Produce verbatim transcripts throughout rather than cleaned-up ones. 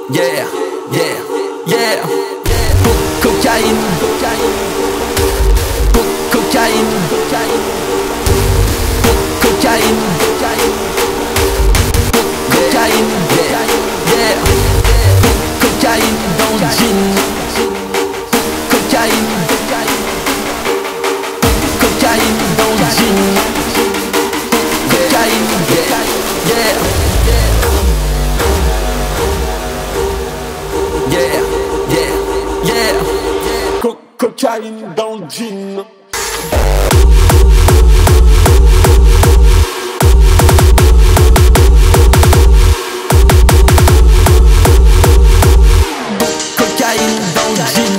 Yeah, yeah, yeah. Co- cocaïne, cocaïne, Co- cocaïne, cocaïne, Co- cocaïne, cocaïne, Co- cocaïne, yeah, yeah. Co- cocaïne dans le jean. Cocaïne, cocaïne, cocaïne dans le jean. Cocaïne, yeah, yeah. Yeah, yeah, yeah. Co- cocaïne dans le jean. Cocaïne dans le jean.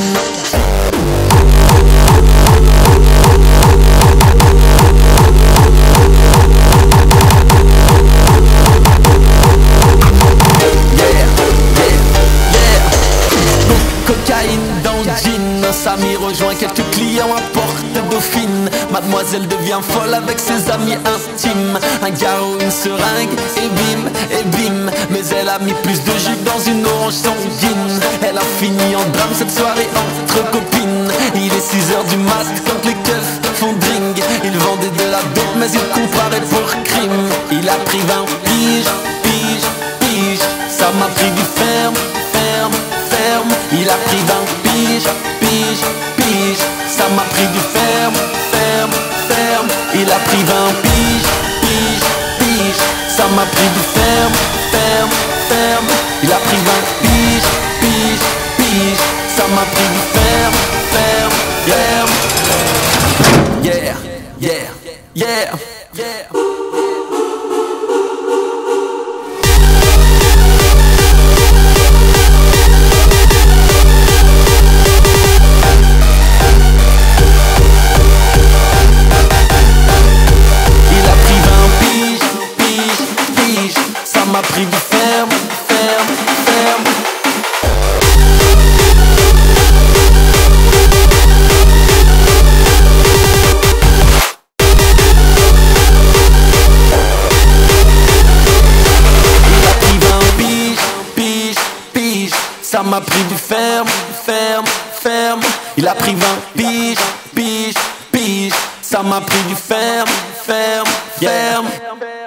Cocaïne dans le jean, Samy rejoint quelques clients à Porte Dauphine. Mademoiselle devient folle avec ses amis intimes. Un garrot, une seringue, et bim, et bim. Mais elle a mis plus de jus dans une orange sanguine. Elle a fini en drame cette soirée entre copines. Il est six heures du mat quand les keufs font drink. Il vendait de la dope mais il comparait pour crime. Il a pris vingt piges, piges, piges. Ça m'a pris du ferme, ferme, ferme. Il a pris vingt piges, piges, piges. Ça m'a pris du ferme, ferme, ferme. Il a pris vingt piges, piges, piges. Ça m'a pris du ferme, ferme, ferme. Il a pris vingt piges, piges, piges. Ça m'a pris du ferme, ferme, ferme. Yeah, yeah, yeah, yeah. Ça m'a pris du ferme, ferme, ferme. Il a pris vingt piges, piges, piges. Ça m'a pris du ferme, ferme, ferme. Il a pris vingt piges, piges, piges. Ça m'a pris du ferme, ferme, ferme.